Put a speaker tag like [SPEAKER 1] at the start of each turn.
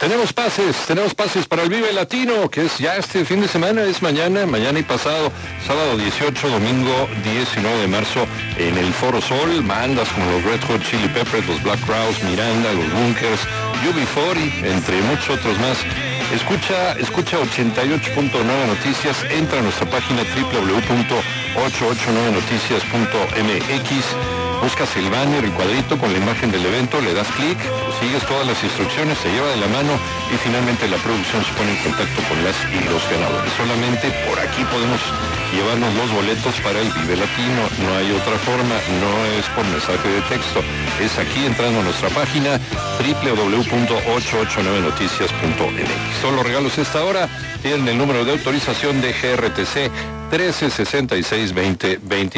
[SPEAKER 1] Tenemos pases para el Vive Latino, que es ya este fin de semana, es mañana y pasado, sábado 18, domingo 19 de marzo, en el Foro Sol, bandas como los Red Hot Chili Peppers, los Black Crowes, Miranda, los Bunkers, UB40, entre muchos otros más. Escucha 88.9 Noticias, entra a nuestra página www.889noticias.mx, buscas el banner, el cuadrito con la imagen del evento, le das clic, sigues todas las instrucciones, se lleva de la mano y finalmente la producción se pone en contacto con las y los ganadores. Solamente por aquí podemos llevarnos los boletos para el Vive Latino, no hay otra forma, no es por mensaje de texto, es aquí entrando a nuestra página www.889noticias.mx. Solo regalos esta hora tienen el número de autorización de GRTC 13662020.